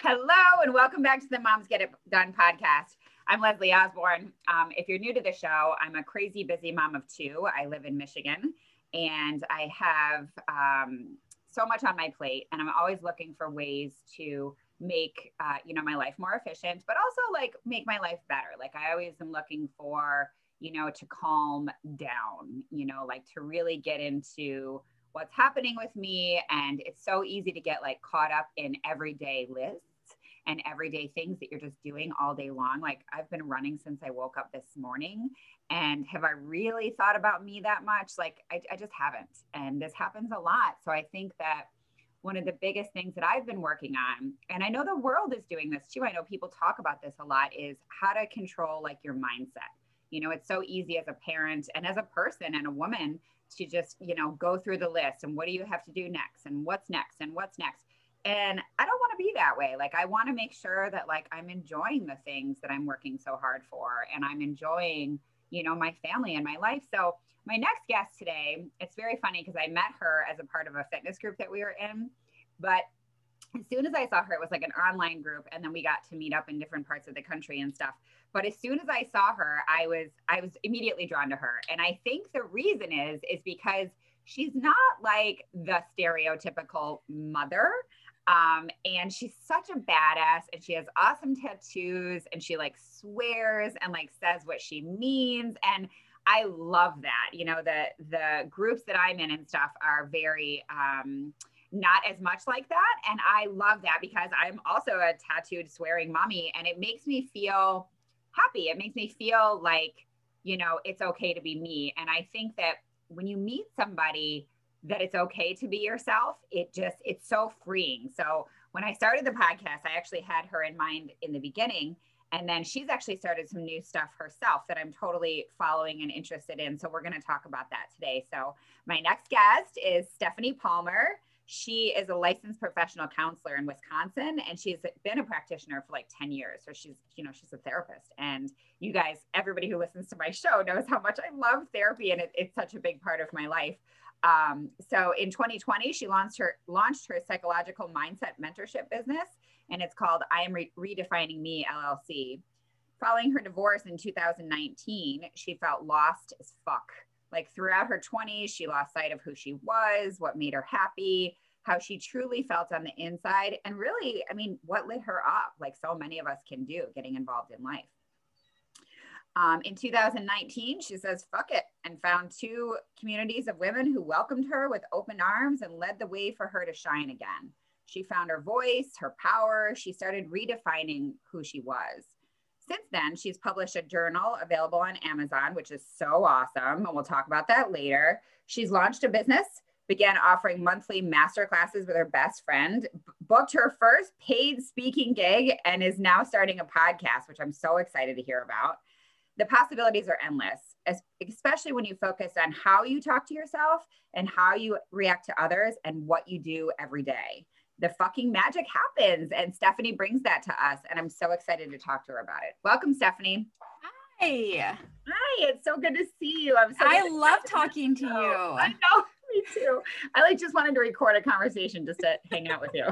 Hello, and welcome back to the Moms Get It Done podcast. I'm Leslie Osborne. If you're new to the show, I'm a crazy busy mom of two. I live in Michigan, and I have so much on my plate, and I'm always looking for ways to make my life more efficient, but also like make my life better. Like I always am looking for, to calm down, like to really get into what's happening with me. And it's so easy to get like caught up in everyday lists and everyday things that you're just doing all day long. Like I've been running since I woke up this morning, and have I really thought about me that much? Like I just haven't. And this happens a lot. So I think that one of the biggest things that I've been working on, and I know the world is doing this too, I know people talk about this a lot, is how to control like your mindset. It's so easy as a parent and as a person and a woman to just, go through the list and what do you have to do next and what's next and what's next. And I don't want to be that way. Like I want to make sure that like I'm enjoying the things that I'm working so hard for, and I'm enjoying, my family and my life. So my next guest today, it's very funny because I met her as a part of a fitness group that we were in, but as soon as I saw her, it was like an online group, and then we got to meet up in different parts of the country and stuff. But as soon as I saw her, I was immediately drawn to her. And I think the reason is because she's not like the stereotypical mother. And she's such a badass, and she has awesome tattoos, and she like swears and like says what she means. And I love that. The groups that I'm in and stuff are very, not as much like that. And I love that because I'm also a tattooed swearing mommy, and it makes me feel happy. It makes me feel like, it's okay to be me. And I think that when you meet somebody that it's okay to be yourself, it's so freeing. So when I started the podcast, I actually had her in mind in the beginning. And then she's actually started some new stuff herself that I'm totally following and interested in. So we're going to talk about that today. So my next guest is Stephanie Palmer. She is a licensed professional counselor in Wisconsin, and she's been a practitioner for like 10 years. So she's a therapist. And you guys, everybody who listens to my show knows how much I love therapy, and it's such a big part of my life. So in 2020, she launched her psychological mindset mentorship business, and it's called I Am Redefining Me LLC. Following her divorce in 2019, she felt lost as fuck. Like throughout her 20s, she lost sight of who she was, what made her happy, how she truly felt on the inside, and really, what lit her up, like so many of us can do, getting involved in life. In 2019, she says, fuck it, and found two communities of women who welcomed her with open arms and led the way for her to shine again. She found her voice, her power. She started redefining who she was. Since then, she's published a journal available on Amazon, which is so awesome. And we'll talk about that later. She's launched a business, began offering monthly masterclasses with her best friend, booked her first paid speaking gig, and is now starting a podcast, which I'm so excited to hear about. The possibilities are endless, especially when you focus on how you talk to yourself and how you react to others and what you do every day. The fucking magic happens, and Stephanie brings that to us, and I'm so excited to talk to her about it. Welcome, Stephanie. Hi. Hi, it's so good to see you. I love talking to you. I know, me too. I just wanted to record a conversation just to hang out with you.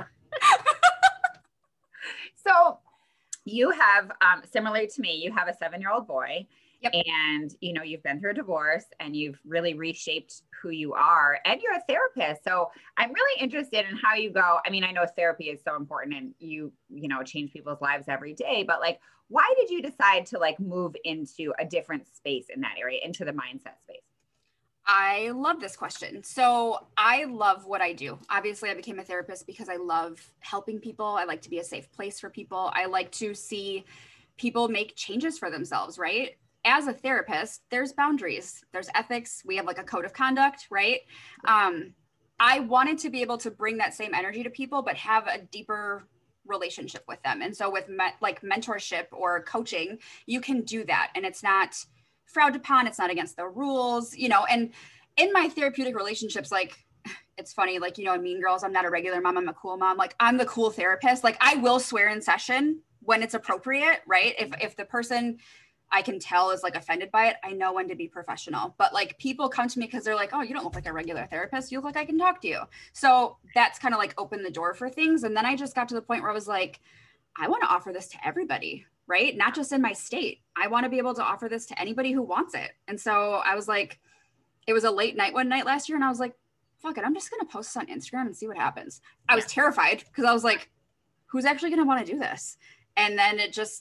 So you have, similar to me, you have a 7-year-old boy. Yep. And, you've been through a divorce, and you've really reshaped who you are, and you're a therapist. So I'm really interested in how you go. I know therapy is so important, and you change people's lives every day, but like, why did you decide to like move into a different space in that area, into the mindset space? I love this question. So I love what I do. Obviously, I became a therapist because I love helping people. I like to be a safe place for people. I like to see people make changes for themselves, right? As a therapist, there's boundaries, there's ethics. We have like a code of conduct, right? I wanted to be able to bring that same energy to people, but have a deeper relationship with them. And so with mentorship or coaching, you can do that. And it's not frowned upon. It's not against the rules, and in my therapeutic relationships, like, it's funny, like, in Mean Girls, I'm not a regular mom, I'm a cool mom. Like, I'm the cool therapist. Like, I will swear in session when it's appropriate, right? If the person I can tell is like offended by it, I know when to be professional. But like people come to me because they're like, oh, you don't look like a regular therapist. You look like I can talk to you. So that's kind of like opened the door for things. And then I just got to the point where I was like, I want to offer this to everybody, right? Not just in my state. I want to be able to offer this to anybody who wants it. And so I was like, it was a late night one night last year. And I was like, fuck it, I'm just going to post this on Instagram and see what happens. I was terrified because I was like, who's actually going to want to do this? And then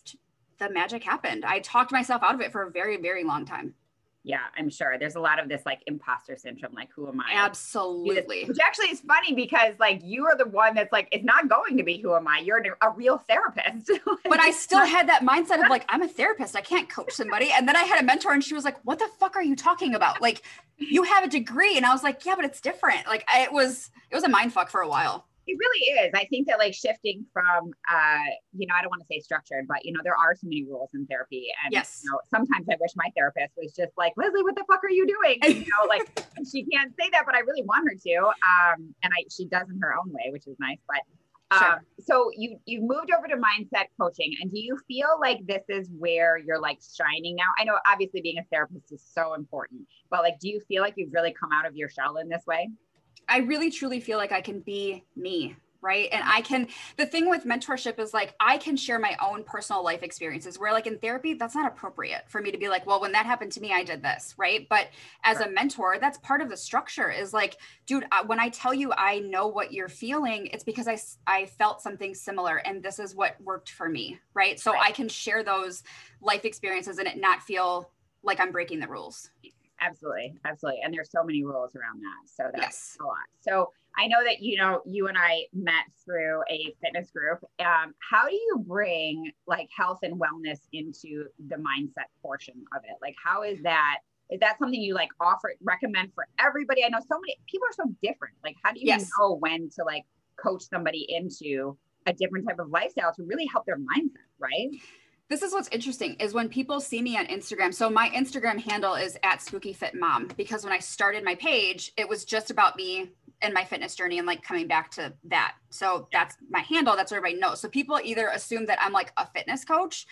the magic happened. I talked myself out of it for a very, very long time. Yeah, I'm sure there's a lot of this like imposter syndrome, like who am I? Absolutely. Which actually is funny because like you are the one that's like, it's not going to be who am I? You're a real therapist. But I still had that mindset of like, I'm a therapist. I can't coach somebody. And then I had a mentor and she was like, what the fuck are you talking about? Like you have a degree. And I was like, yeah, but it's different. Like it was a mind fuck for a while. It really is. I think that like shifting from, I don't want to say structured, but there are so many rules in therapy. And yes. Sometimes I wish my therapist was just like, Leslie, what the fuck are you doing? Like she can't say that, but I really want her to. And she does in her own way, which is nice. But sure. So you've moved over to mindset coaching, and do you feel like this is where you're like shining now? I know obviously being a therapist is so important, but like, do you feel like you've really come out of your shell in this way? I really truly feel like I can be me, right? And the thing with mentorship is like, I can share my own personal life experiences where like in therapy, that's not appropriate for me to be like, well, when that happened to me, I did this, right? But as a mentor, that's part of the structure is like, dude, when I tell you I know what you're feeling, it's because I felt something similar and this is what worked for me, right? So I can share those life experiences and it not feel like I'm breaking the rules. Absolutely. Absolutely. And there's so many rules around that. So that's yes. a lot. So I know that, you and I met through a fitness group. How do you bring like health and wellness into the mindset portion of it? Like, how is that something you like recommend for everybody? I know so many people are so different. Like, how do you know when to like coach somebody into a different type of lifestyle to really help their mindset, right? This is what's interesting is when people see me on Instagram. So my Instagram handle is @SpookyFitMom because when I started my page, it was just about me and my fitness journey and like coming back to that. So that's my handle. That's what everybody knows. So people either assume that I'm like a fitness coach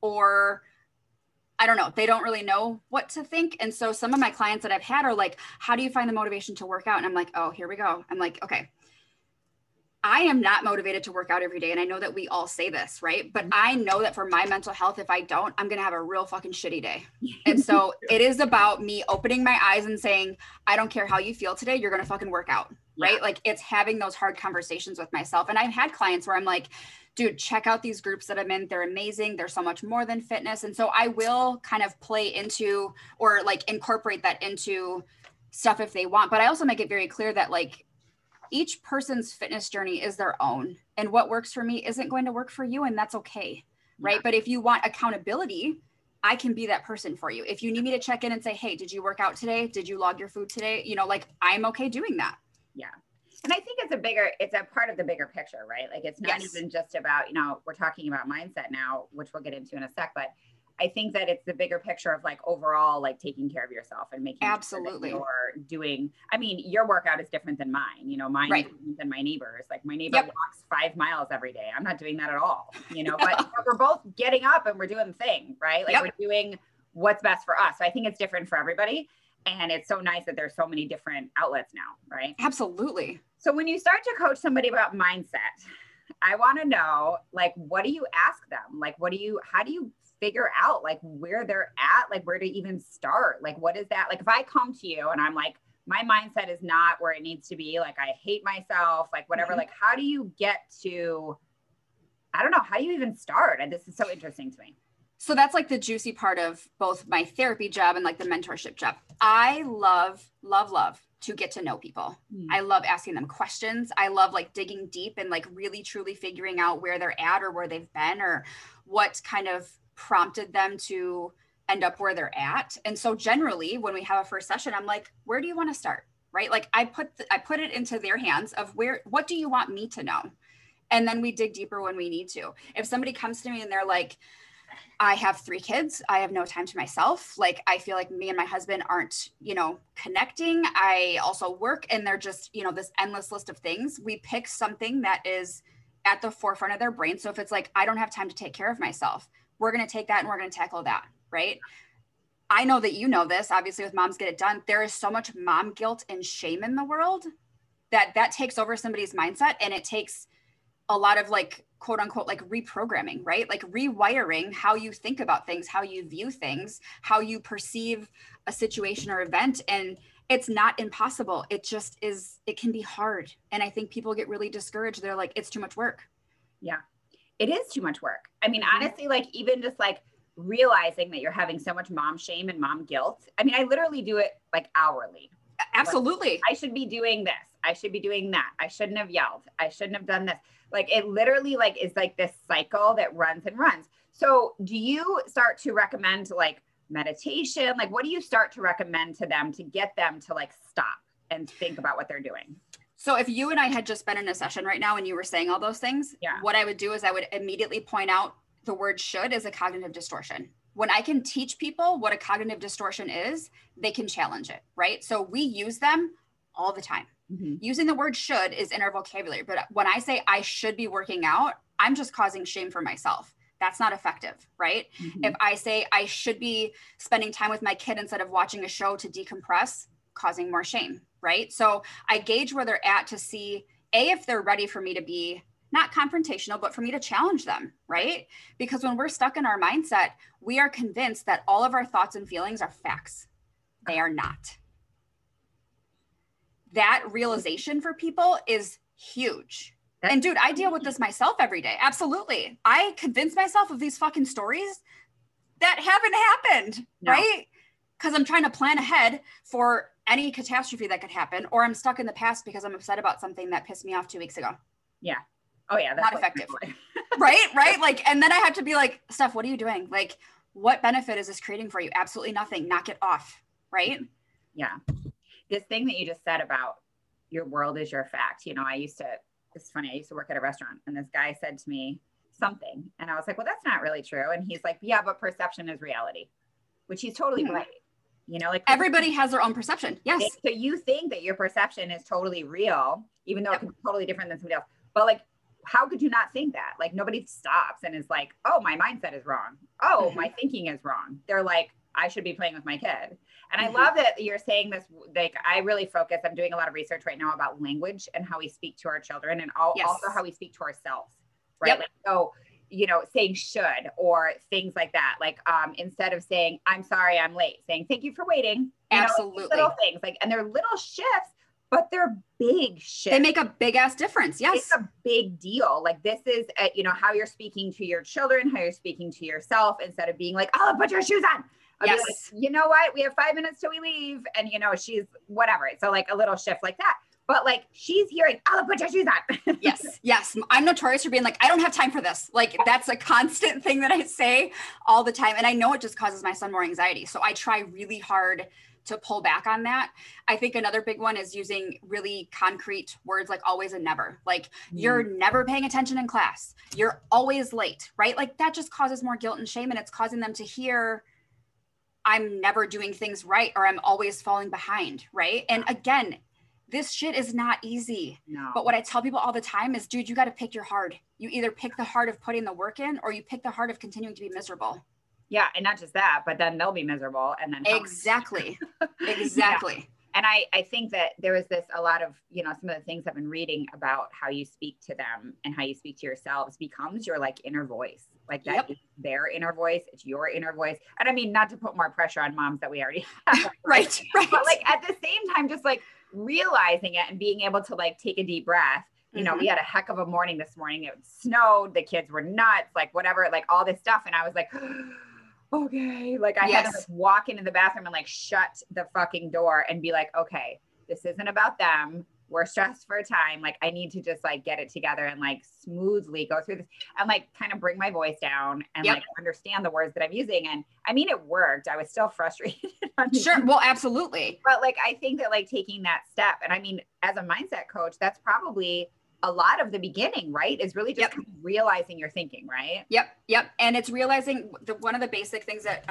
or I don't know. They don't really know what to think. And so some of my clients that I've had are like, how do you find the motivation to work out? And I'm like, oh, here we go. I'm like, okay. I am not motivated to work out every day. And I know that we all say this, right? But I know that for my mental health, if I don't, I'm going to have a real fucking shitty day. And so it is about me opening my eyes and saying, I don't care how you feel today. You're going to fucking work out, right? Yeah. Like it's having those hard conversations with myself. And I've had clients where I'm like, dude, check out these groups that I'm in. They're amazing. They're so much more than fitness. And so I will kind of play into or like incorporate that into stuff if they want. But I also make it very clear that like, each person's fitness journey is their own and what works for me isn't going to work for you. And that's okay. Right. Yeah. But if you want accountability, I can be that person for you. If you need me to check in and say, hey, did you work out today? Did you log your food today? Like I'm okay doing that. Yeah. And I think it's a part of the bigger picture, right? Like it's not even just about, we're talking about mindset now, which we'll get into in a sec, but I think that it's the bigger picture of like overall, like taking care of yourself and making absolutely sure that you're doing, your workout is different than mine, mine is different than my neighbor's. Like my neighbor walks 5 miles every day. I'm not doing that at all, but we're both getting up and we're doing the thing, right? Like we're doing what's best for us. So I think it's different for everybody. And it's so nice that there's so many different outlets now, right? Absolutely. So when you start to coach somebody about mindset, I want to know, like, what do you ask them? Like, how do you figure out like where they're at, like where to even start? Like, what is that? Like, if I come to you and I'm like, my mindset is not where it needs to be, like, I hate myself, like whatever, like, how do you get to, I don't know, how do you even start? And this is so interesting to me. So that's like the juicy part of both my therapy job and like the mentorship job. I love to get to know people. I love asking them questions. I love like digging deep and like really truly figuring out where they're at or where they've been or what kind of prompted them to end up where they're at. And so generally when we have a first session, I'm like, where do you want to start? Right? Like I put it into their hands of what do you want me to know? And then we dig deeper when we need to. If somebody comes to me and they're like, I have 3 kids. I have no time to myself. Like, I feel like me and my husband aren't, connecting. I also work and they're just, this endless list of things. We pick something that is at the forefront of their brain. So if it's like, I don't have time to take care of myself, we're going to take that and we're going to tackle that. right? I know that you know this, obviously with Moms Get It Done, there is so much mom guilt and shame in the world that takes over somebody's mindset, and it takes a lot of like, quote unquote, like reprogramming, right? Like rewiring how you think about things, how you view things, how you perceive a situation or event. And it's not impossible. It just is, it can be hard. And I think people get really discouraged. They're like, it's too much work. Yeah, it is too much work. I mean, honestly, like even just like realizing that you're having so much mom shame and mom guilt. I mean, I literally do it like hourly. Absolutely. Like, I should be doing this. I should be doing that. I shouldn't have yelled. I shouldn't have done this. Like it literally like is like this cycle that runs and runs. So do you start to recommend like meditation? Like what do you start to recommend to them to get them to like stop and think about what they're doing? So if you and I had just been in a session right now and you were saying all those things, what I would do is I would immediately point out the word should is a cognitive distortion. When I can teach people what a cognitive distortion is, they can challenge it, right? So we use them all the time. Using the word should is in our vocabulary. But when I say I should be working out, I'm just causing shame for myself. That's not effective, right? If I say I should be spending time with my kid instead of watching a show to decompress, causing more shame, right? So I gauge where they're at to see, A, if they're ready for me to be not confrontational, but for me to challenge them, right? Because when we're stuck in our mindset, we are convinced that all of our thoughts and feelings are facts. They are not. That realization for people is huge. And dude, I deal with this myself every day. Absolutely. I convince myself of these fucking stories that haven't happened, right? Because I'm trying to plan ahead for any catastrophe that could happen, or I'm stuck in the past because I'm upset about something that pissed me off 2 weeks ago. Yeah. Oh yeah. That's not effective. Right. Like, and then I have to be like, Steph, what are you doing? Like, what benefit is this creating for you? Absolutely nothing. Knock it off. Right. Yeah. This thing that you just said about your world is your fact. You know, it's funny. I used to work at a restaurant and this guy said to me something and I was like, well, that's not really true. And he's like, yeah, but perception is reality, which he's totally right. You know, like everybody has their own perception. Yes. So you think that your perception is totally real, even though it can be totally different than somebody else. But like, how could you not think that? Like nobody stops and is like, oh, my mindset is wrong. Oh, my thinking is wrong. They're like, I should be playing with my kid. And I love that you're saying this, like, I really focus, I'm doing a lot of research right now about language and how we speak to our children and also how we speak to ourselves, right? Like, so, you know, saying should, or things like that. Like, instead of saying, I'm sorry, I'm late, saying, thank you for waiting. Absolutely. Know, like little things like, and they're little shifts, but they're big shifts. They make a big ass difference. Yes. It's a big deal. Like this is, you know, how you're speaking to your children, how you're speaking to yourself, instead of being like, oh, put your shoes on. Yes. Like, you know what? We have 5 minutes till we leave. And, you know, she's whatever. So like a little shift like that. But like, she's hearing, oh, put your shoes on. Yes. Yes. I'm notorious for being like, I don't have time for this. Like, that's a constant thing that I say all the time. And I know it just causes my son more anxiety. So I try really hard to pull back on that. I think another big one is using really concrete words like always and never. Like you're never paying attention in class. You're always late, right? Like that just causes more guilt and shame. And it's causing them to hear, I'm never doing things right, or I'm always falling behind, right? And again, this shit is not easy. No. But what I tell people all the time is, dude, you got to pick your hard. You either pick the hard of putting the work in, or you pick the hard of continuing to be miserable. Yeah. And not just that, but then they'll be miserable. And then exactly. Exactly. Yeah. And I think that there is a lot of, you know, some of the things I've been reading about how you speak to them and how you speak to yourselves becomes your like inner voice. Like that is their inner voice. It's your inner voice. And I mean, not to put more pressure on moms that we already have. Right. But like at the same time, just like realizing it and being able to like take a deep breath. You know, we had a heck of a morning this morning. It snowed. The kids were nuts, like whatever, like all this stuff. And I was like, okay. Like I had to like walk into the bathroom and like shut the fucking door and be like, okay, this isn't about them. We're stressed for a time. Like I need to just like get it together and like smoothly go through this and like kind of bring my voice down and like understand the words that I'm using. And I mean, it worked. I was still frustrated. Sure. Well, absolutely. But like, I think that like taking that step, and I mean, as a mindset coach, that's probably a lot of the beginning, right? Is really just kind of realizing your thinking, right? Yep. And it's realizing one of the basic things that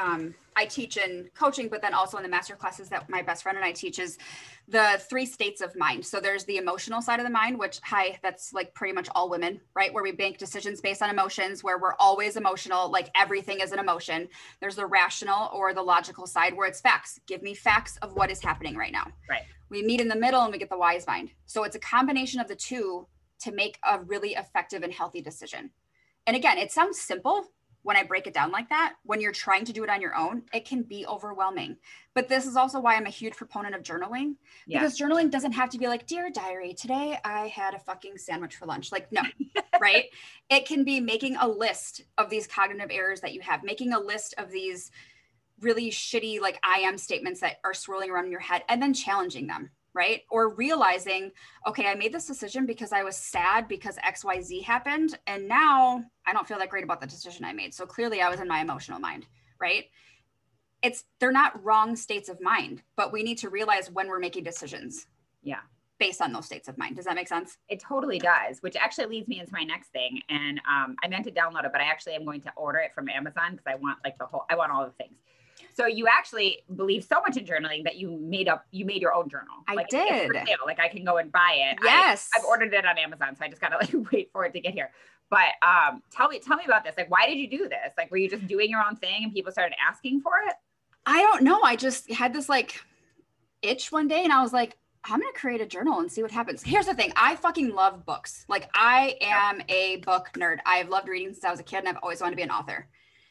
I teach in coaching, but then also in the master classes that my best friend and I teach is the 3 states of mind. So there's the emotional side of the mind, which, that's like pretty much all women, right? Where we make decisions based on emotions, where we're always emotional, like everything is an emotion. There's the rational or the logical side where it's facts. Give me facts of what is happening right now. Right. We meet in the middle and we get the wise mind. So it's a combination of the two to make a really effective and healthy decision. And again, it sounds simple when I break it down like that. When you're trying to do it on your own, it can be overwhelming. But this is also why I'm a huge proponent of journaling, because journaling doesn't have to be like, dear diary, today I had a fucking sandwich for lunch. Like, no, right? It can be making a list of these cognitive errors that you have, making a list of these really shitty, like I am statements that are swirling around in your head, and then challenging them. Right? Or realizing, okay, I made this decision because I was sad because XYZ happened. And now I don't feel that great about the decision I made. So clearly I was in my emotional mind, right? They're not wrong states of mind, but we need to realize when we're making decisions. Yeah. Based on those states of mind. Does that make sense? It totally does, which actually leads me into my next thing. And I meant to download it, but I actually am going to order it from Amazon because I want I want all the things. So you actually believe so much in journaling that you made your own journal. I did. Like I can go and buy it. Yes. I've ordered it on Amazon, so I just gotta like wait for it to get here. But tell me about this. Like, why did you do this? Like, were you just doing your own thing and people started asking for it? I don't know. I just had this like itch one day and I was like, I'm going to create a journal and see what happens. Here's the thing. I fucking love books. Like I am a book nerd. I've loved reading since I was a kid and I've always wanted to be an author.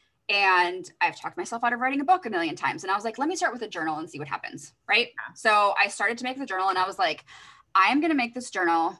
And I've talked myself out of writing a book a million times. And I was like, let me start with a journal and see what happens. Right. Yeah. So I started to make the journal and I was like, I'm going to make this journal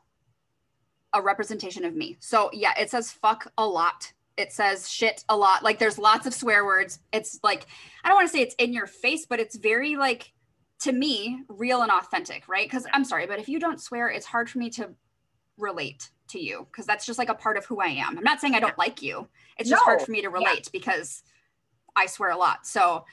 a representation of me. So yeah, it says fuck a lot. It says shit a lot. Like there's lots of swear words. It's like, I don't want to say it's in your face, but it's very like, to me, real and authentic. Right. Cause I'm sorry, but if you don't swear, it's hard for me to relate to you. Cause that's just like a part of who I am. I'm not saying I don't like you. It's just hard for me to relate because I swear a lot. So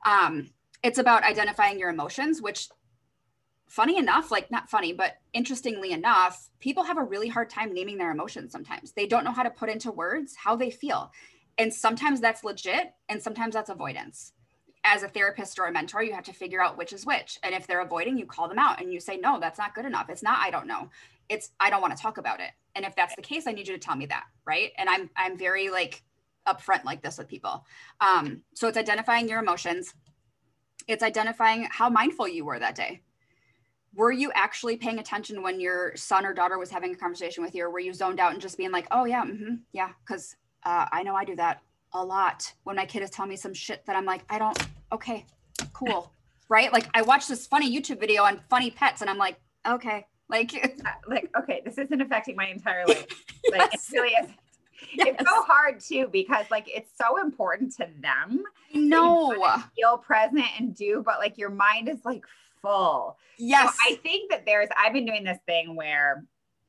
it's about identifying your emotions, which funny enough, like not funny, but interestingly enough, people have a really hard time naming their emotions sometimes. They don't know how to put into words how they feel. And sometimes that's legit and sometimes that's avoidance. As a therapist or a mentor, you have to figure out which is which. And if they're avoiding, you call them out and you say, no, that's not good enough. It's not, I don't know. It's, I don't want to talk about it. And if that's the case, I need you to tell me that. Right. And I'm very like upfront like this with people. So it's identifying your emotions. It's identifying how mindful you were that day. Were you actually paying attention when your son or daughter was having a conversation with you, or were you zoned out and just being like, oh yeah, yeah. Cause I know I do that a lot when my kid is telling me some shit that I'm like, okay, cool. Right. Like I watched this funny YouTube video on funny pets and I'm like, okay, like, okay, this isn't affecting my entire life. Like Yes. it really is. Yes. It's so hard too, because like, it's so important to them. No. So feel present and do, but like your mind is like full. Yes. So I think that I've been doing this thing where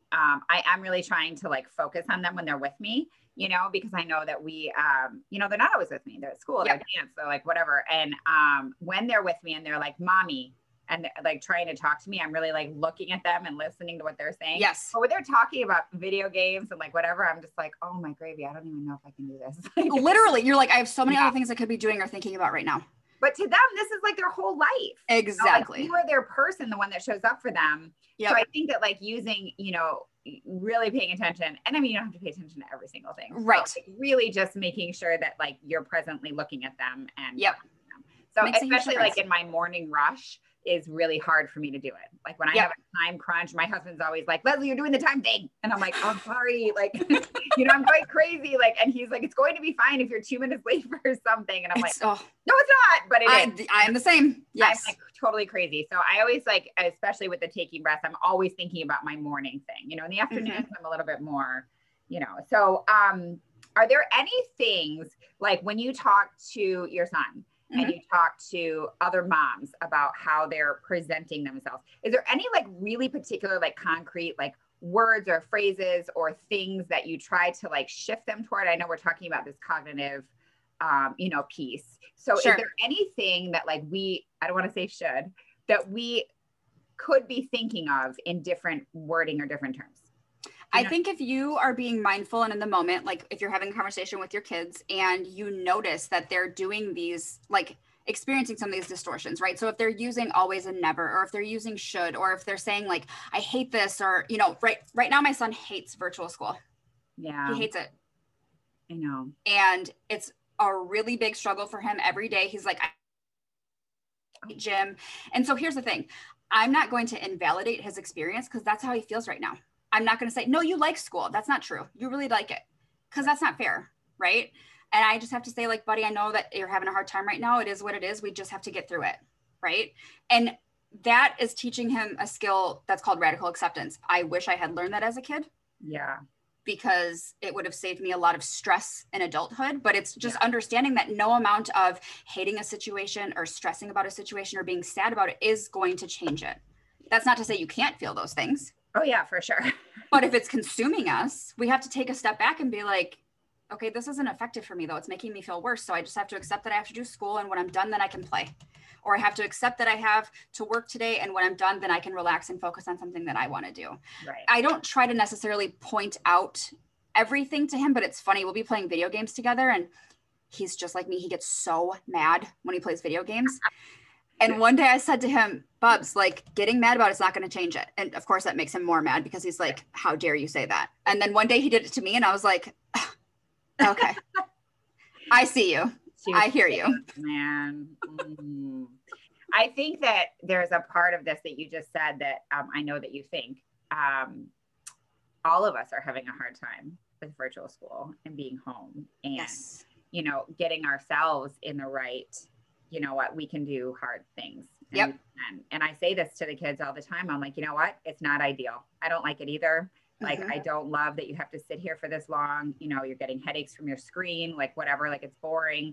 I'm really trying to like focus on them when they're with me, you know, because I know that we, they're not always with me. They're at school, they're at dance, they're like whatever. And when they're with me and they're like, mommy, and like trying to talk to me, I'm really like looking at them and listening to what they're saying. Yes. But when they're talking about video games and like whatever, I'm just like, oh my gravy, I don't even know if I can do this. Literally, you're like, I have so many other things I could be doing or thinking about right now. But to them, this is like their whole life. Exactly. You know, like you are their person, the one that shows up for them. Yep. So I think that like using, really paying attention, and I mean, you don't have to pay attention to every single thing. Right. So, like, really just making sure that like you're presently looking at them and Yep. them. So Makes a huge especially like difference. in my morning rush is really hard for me to do it. Like when I have a time crunch, my husband's always like, Leslie, you're doing the time thing. And I'm like, oh, sorry. Like, I'm going crazy. Like, and he's like, it's going to be fine if you're 2 minutes late for something. And I'm like, no, it's not, but it is. I'm the same. Yes. I'm like totally crazy. So I always like, especially with the taking breaths, I'm always thinking about my morning thing, in the afternoons, I'm a little bit more, so, are there any things like when you talk to your son and you talk to other moms about how they're presenting themselves, is there any like really particular, like concrete, like words or phrases or things that you try to like shift them toward? I know we're talking about this cognitive, piece. So is there anything that like I don't want to say that we could be thinking of in different wording or different terms? I think if you are being mindful and in the moment, like if you're having a conversation with your kids and you notice that they're doing these, like experiencing some of these distortions, right? So if they're using always and never, or if they're using should, or if they're saying like, I hate this, or, you know, right now my son hates virtual school. Yeah. He hates it. I know. And it's a really big struggle for him every day. He's like, I hate gym. And so here's the thing. I'm not going to invalidate his experience because that's how he feels right now. I'm not going to say, no, you like school. That's not true. You really like it, because that's not fair. Right. And I just have to say, like, buddy, I know that you're having a hard time right now. It is what it is. We just have to get through it. Right. And that is teaching him a skill that's called radical acceptance. I wish I had learned that as a kid. Yeah. Because it would have saved me a lot of stress in adulthood. But it's just understanding that no amount of hating a situation or stressing about a situation or being sad about it is going to change it. That's not to say you can't feel those things. Oh yeah, for sure. But if it's consuming us, we have to take a step back and be like, okay, this isn't effective for me though. It's making me feel worse. So I just have to accept that I have to do school, and when I'm done, then I can play. Or I have to accept that I have to work today, and when I'm done, then I can relax and focus on something that I want to do. Right. I don't try to necessarily point out everything to him, but it's funny. We'll be playing video games together, and he's just like me. He gets so mad when he plays video games. And one day I said to him, Bubs, like, getting mad about it's not going to change it. And of course that makes him more mad because he's like, how dare you say that? And then one day he did it to me, and I was like, okay, I see you. I hear you. Man. I think that there's a part of this that you just said that I know that you think all of us are having a hard time with virtual school and being home and, you know, getting ourselves in the right, you know what, we can do hard things. And I say this to the kids all the time. I'm like, you know what? It's not ideal. I don't like it either. Like, I don't love that you have to sit here for this long. You know, you're getting headaches from your screen, like whatever, like it's boring.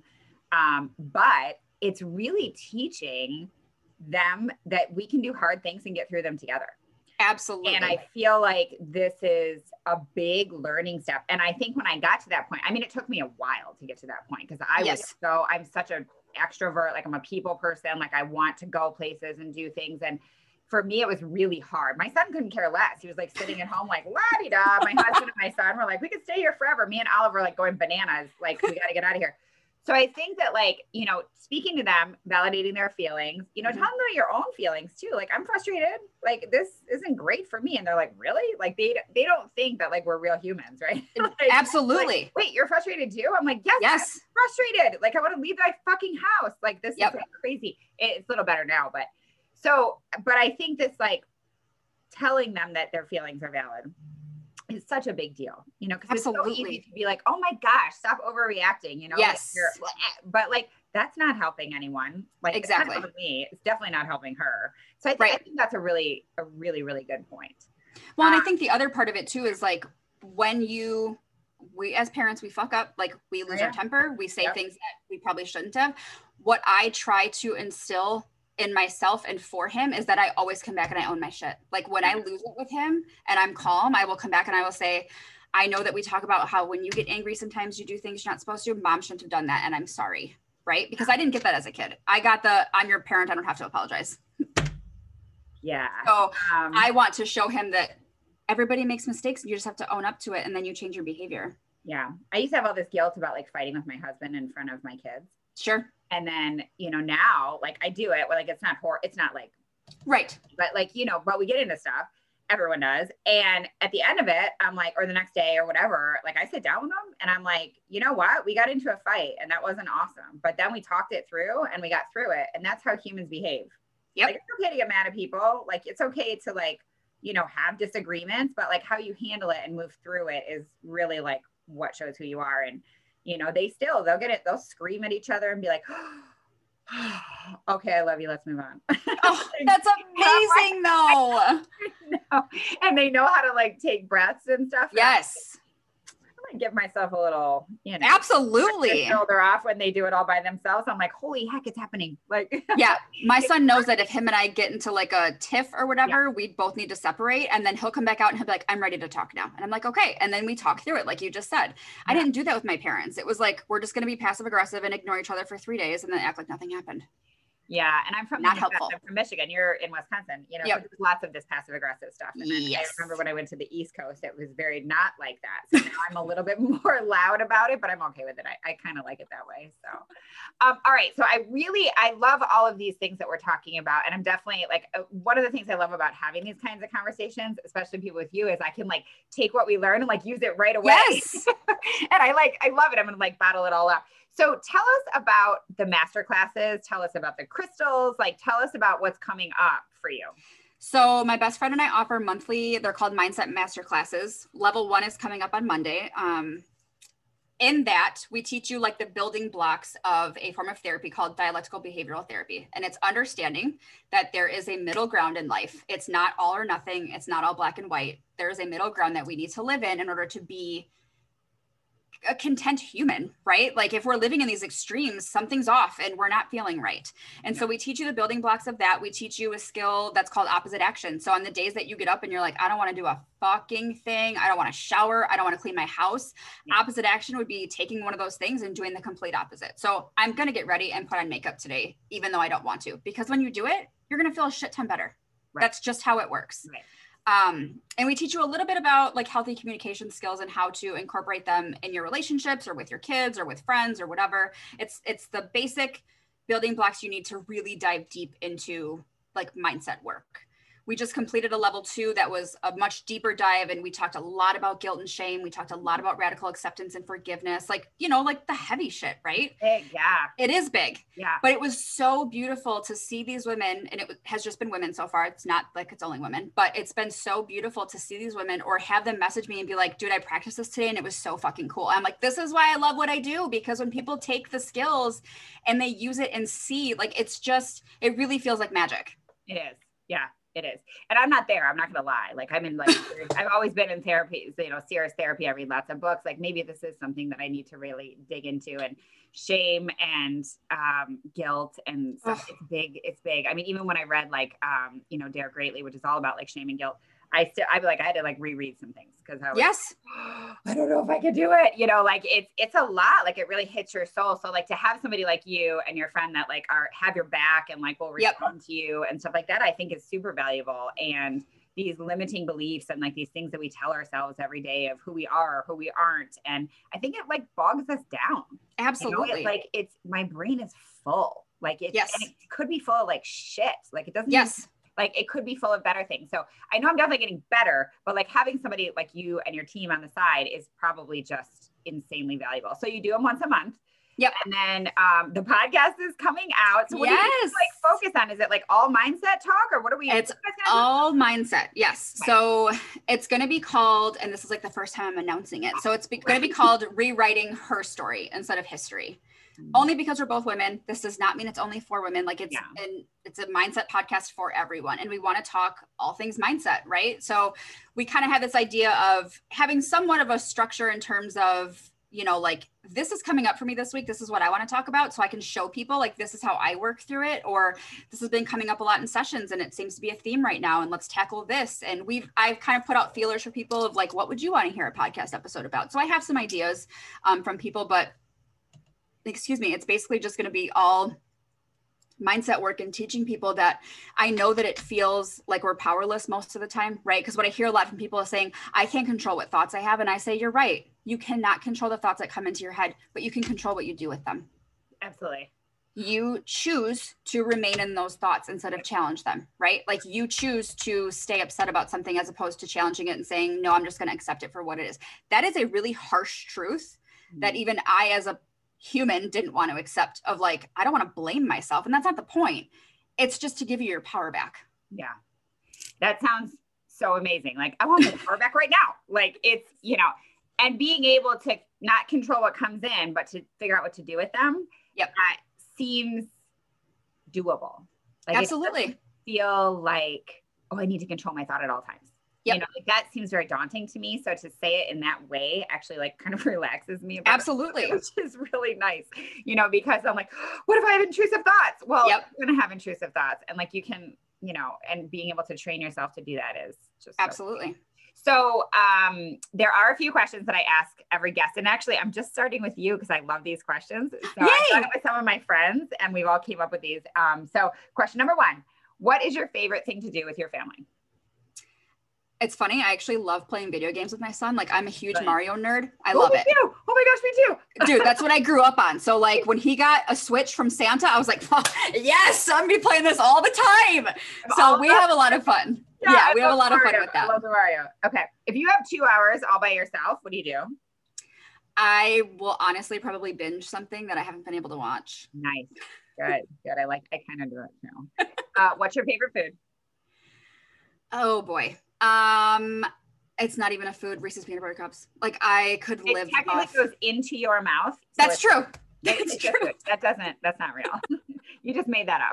But it's really teaching them that we can do hard things and get through them together. Absolutely. And I feel like this is a big learning step. And I think when I got to that point, I mean, it took me a while to get to that point because I'm such an extrovert. Like, I'm a people person. Like, I want to go places and do things. And for me, it was really hard. My son couldn't care less. He was like sitting at home, like, la-di-da. My husband and my son were like, we could stay here forever. Me and Oliver like going bananas. Like, we got to get out of here. So I think that, like, you know, speaking to them, validating their feelings, you know, tell them about your own feelings too. Like, I'm frustrated. Like, this isn't great for me. And they're like, really? Like, they don't think that, like, we're real humans, right? Like, absolutely. Like, wait, you're frustrated too? I'm like, yes. I'm frustrated. Like, I want to leave my fucking house. Like, this is like crazy. It's a little better now, but I think this, like, telling them that their feelings are valid is such a big deal, you know, because it's so easy to be like, oh my gosh, stop overreacting, you know? Yes. Like, but like, that's not helping anyone. Like, exactly. It's not helping me. It's definitely not helping her. So I think that's a really, really good point. Well, and I think the other part of it too is like, when we as parents, we fuck up, like we lose our temper, we say things that we probably shouldn't have. What I try to instill in myself and for him is that I always come back and I own my shit. Like, when I lose it with him and I'm calm, I will come back and I will say, I know that we talk about how when you get angry, sometimes you do things you're not supposed to. Mom shouldn't have done that. And I'm sorry. Right. Because I didn't get that as a kid. I got I'm your parent. I don't have to apologize. Yeah. So I want to show him that everybody makes mistakes. You just have to own up to it. And then you change your behavior. Yeah. I used to have all this guilt about like fighting with my husband in front of my kids. Sure. And then, you know, now, like, I do it, but like, it's not like, right. But like, you know, but we get into stuff, everyone does. And at the end of it, I'm like, or the next day or whatever, like, I sit down with them and I'm like, you know what, we got into a fight and that wasn't awesome, but then we talked it through and we got through it. And that's how humans behave. Like, it's okay to get mad at people. Like, it's okay to, like, you know, have disagreements, but like how you handle it and move through it is really like what shows who you are. And, you know, they'll scream at each other and be like, oh, okay, I love you. Let's move on. Oh, that's amazing though. And they know how to like take breaths and stuff. Yes. I'm gonna give myself a little, you know, absolutely shoulder off when they do it all by themselves. I'm like, holy heck, it's happening. Like, yeah, my son knows that if him and I get into like a tiff or whatever, we both need to separate, and then he'll come back out and he'll be like, I'm ready to talk now. And I'm like, okay. And then we talk through it. Like you just said, I didn't do that with my parents. It was like, we're just going to be passive aggressive and ignore each other for 3 days and then act like nothing happened. Yeah. And I'm from Not the Midwest. helpful. I'm from Michigan. You're in Wisconsin, you know, Yep. so there's lots of this passive aggressive stuff. And then Yes. I remember when I went to the East Coast, it was very not like that. So now I'm a little bit more loud about it, but I'm okay with it. I kind of like it that way. So, all right. So I love all of these things that we're talking about. And I'm definitely like, one of the things I love about having these kinds of conversations, especially people with you, is I can like take what we learn and like use it right away. Yes. And I love it. I'm going to like bottle it all up. So tell us about the master classes. Tell us about the crystals. Like, tell us about what's coming up for you. So my best friend and I offer monthly, they're called Mindset Master Classes. Level 1 is coming up on Monday. In that, we teach you like the building blocks of a form of therapy called dialectical behavioral therapy. And it's understanding that there is a middle ground in life. It's not all or nothing. It's not all black and white. There is a middle ground that we need to live in order to be a content human, right? Like if we're living in these extremes, something's off and we're not feeling right. And so we teach you the building blocks of that. We teach you a skill that's called opposite action. So on the days that you get up and you're like, I don't want to do a fucking thing. I don't want to shower. I don't want to clean my house. Opposite action would be taking one of those things and doing the complete opposite. So I'm going to get ready and put on makeup today, even though I don't want to, because when you do it, you're going to feel a shit ton better. Right. That's just how it works. Right. And we teach you a little bit about like healthy communication skills and how to incorporate them in your relationships or with your kids or with friends or whatever. It's the basic building blocks you need to really dive deep into like mindset work. We just completed a level 2 that was a much deeper dive. And we talked a lot about guilt and shame. We talked a lot about radical acceptance and forgiveness, like, you know, like the heavy shit, right? Big, yeah. It is big. Yeah. But it was so beautiful to see these women, and it has just been women so far. It's not like it's only women, but it's been so beautiful to see these women or have them message me and be like, dude, I practiced this today and it was so fucking cool. I'm like, this is why I love what I do, because when people take the skills and they use it and see, like, it's just, it really feels like magic. It is. Yeah. It is. And I'm not there. I'm not going to lie. Like I'm in like, I've always been in therapy, you know, serious therapy. I read lots of books. Like maybe this is something that I need to really dig into, and shame and guilt and stuff. It's big. It's big. I mean, even when I read like, you know, Dare Greatly, which is all about like shame and guilt, I had to like reread some things because I was, I don't know if I could do it. You know, like it's a lot. Like it really hits your soul. So like to have somebody like you and your friend that like have your back and like will respond to you and stuff like that, I think is super valuable. And these limiting beliefs and like these things that we tell ourselves every day of who we are, or who we aren't. And I think it like bogs us down. Absolutely. You know, my brain is full. Like and it could be full of like shit. Like it doesn't. Like it could be full of better things. So I know I'm definitely getting better, but like having somebody like you and your team on the side is probably just insanely valuable. So you do them once a month. Yep. And then the podcast is coming out. So what do you like focus on? Is it like all mindset talk, or what are we? It's all mindset. Yes. Okay. So it's going to be called, and this is like the first time I'm announcing it. So it's going to be called Rewriting Her Story instead of History. Only because we're both women. This does not mean it's only for women. Like it's a mindset podcast for everyone. And we want to talk all things mindset, right? So we kind of have this idea of having somewhat of a structure in terms of, you know, like this is coming up for me this week. This is what I want to talk about. So I can show people like, this is how I work through it. Or this has been coming up a lot in sessions and it seems to be a theme right now. And let's tackle this. And I've kind of put out feelers for people of like, what would you want to hear a podcast episode about? So I have some ideas from people, but it's basically just going to be all mindset work and teaching people that I know that it feels like we're powerless most of the time, right? Because what I hear a lot from people is saying, I can't control what thoughts I have. And I say, you're right. You cannot control the thoughts that come into your head, but you can control what you do with them. Absolutely. You choose to remain in those thoughts instead of challenge them, right? Like you choose to stay upset about something as opposed to challenging it and saying, no, I'm just going to accept it for what it is. That is a really harsh truth that even I, as a human, didn't want to accept, of like, I don't want to blame myself. And that's not the point. It's just to give you your power back. Yeah. That sounds so amazing. Like I want my power back right now. Like it's, you know, and being able to not control what comes in, but to figure out what to do with them. Yep. That seems doable. Like absolutely. It feel like, oh, I need to control my thought at all times. Yep. You know, like that seems very daunting to me. So to say it in that way actually like kind of relaxes me. Absolutely. It, which is really nice, you know, because I'm like, what if I have intrusive thoughts? Well, you're going to have intrusive thoughts, and like you can, you know, and being able to train yourself to do that is just absolutely. So there are a few questions that I ask every guest. And actually, I'm just starting with you because I love these questions. So I got it with some of my friends and we've all came up with these. So question number one, what is your favorite thing to do with your family? It's funny. I actually love playing video games with my son. Like I'm a huge Mario nerd. I love it. Too. Oh my gosh, me too. Dude, that's what I grew up on. So like when he got a Switch from Santa, I was like, oh, yes, I'm gonna be playing this all the time. So we have a lot of fun. Yeah, we have a lot of fun with that. I love the Mario. Okay. If you have 2 hours all by yourself, what do you do? I will honestly probably binge something that I haven't been able to watch. Nice. Good. I kind of do it too. What's your favorite food? Oh boy. It's not even a food. Reese's peanut butter cups. Like I could live technically off. goes into your mouth. So That's true. That's true. That's not real. You just made that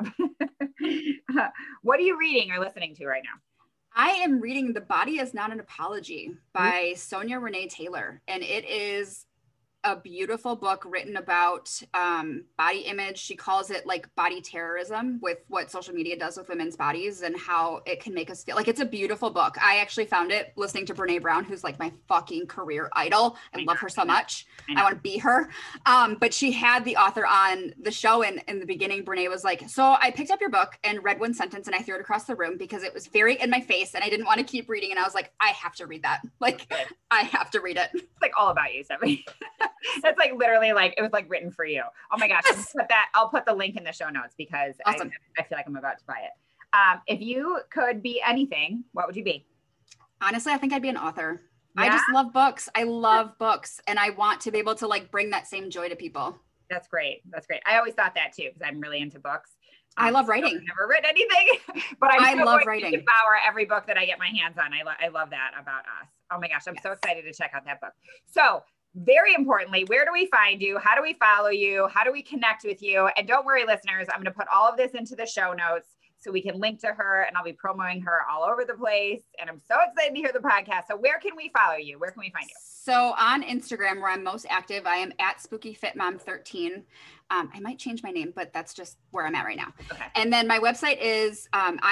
up. What are you reading or listening to right now? I am reading The Body Is Not an Apology by Sonia Renee Taylor. And it is a beautiful book written about body image. She calls it like body terrorism with what social media does with women's bodies and how it can make us feel like it's a beautiful book. I actually found it listening to Brene Brown, who's like my fucking career idol. I love her so much. I want to be her. But she had the author on the show. And in the beginning, Brene was like, so I picked up your book and read one sentence and I threw it across the room because it was very in my face and I didn't want to keep reading. And I was like, I have to read that. Like, I have to read it. It's like all about you, Stephanie. That's like literally like, it was like written for you. Oh my gosh. Yes. I'll put the link in the show notes because awesome. I feel like I'm about to buy it. If you could be anything, what would you be? Honestly, I think I'd be an author. Yeah? I just love books. I love books and I want to be able to like bring that same joy to people. That's great. I always thought that too, because I'm really into books. I love writing. I've never written anything, but I love writing. To devour every book that I get my hands on. I love that about us. Oh my gosh. I'm so excited to check out that book. So very importantly, where do we find you? How do we follow you? How do we connect with you? And don't worry, listeners, I'm going to put all of this into the show notes so we can link to her and I'll be promoting her all over the place. And I'm so excited to hear the podcast. So where can we follow you? Where can we find you? So on Instagram, where I'm most active, I am at SpookyFitMom13. I might change my name, but that's just where I'm at right now. Okay. And then my website is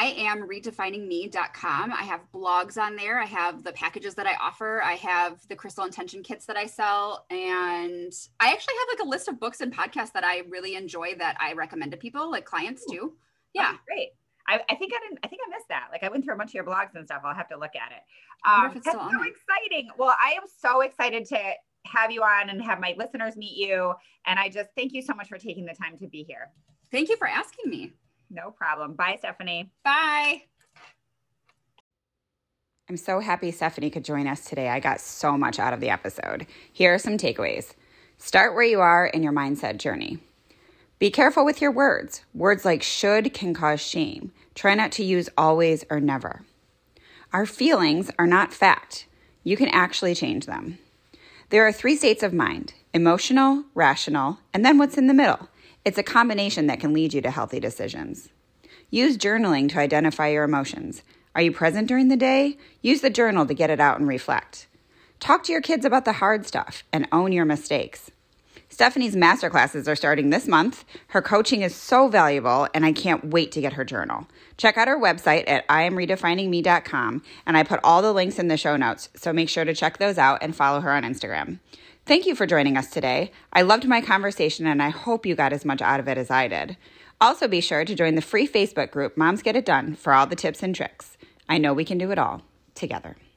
IamRedefiningMe.com. I have blogs on there. I have the packages that I offer. I have the crystal intention kits that I sell. And I actually have like a list of books and podcasts that I really enjoy that I recommend to people, like clients too. Yeah. Oh, great. I think I missed that. Like I went through a bunch of your blogs and stuff. I'll have to look at it. That's so exciting. Well, I am so excited to have you on and have my listeners meet you. And I just thank you so much for taking the time to be here. Thank you for asking me. No problem. Bye, Stephanie. Bye. I'm so happy Stephanie could join us today. I got so much out of the episode. Here are some takeaways. Start where you are in your mindset journey. Be careful with your words. Words like should can cause shame. Try not to use always or never. Our feelings are not fact. You can actually change them. There are 3 states of mind: emotional, rational, and then what's in the middle. It's a combination that can lead you to healthy decisions. Use journaling to identify your emotions. Are you present during the day? Use the journal to get it out and reflect. Talk to your kids about the hard stuff and own your mistakes. Stephanie's masterclasses are starting this month. Her coaching is so valuable, and I can't wait to get her journal. Check out her website at IamRedefiningMe.com, and I put all the links in the show notes, so make sure to check those out and follow her on Instagram. Thank you for joining us today. I loved my conversation, and I hope you got as much out of it as I did. Also, be sure to join the free Facebook group, Moms Get It Done, for all the tips and tricks. I know we can do it all together.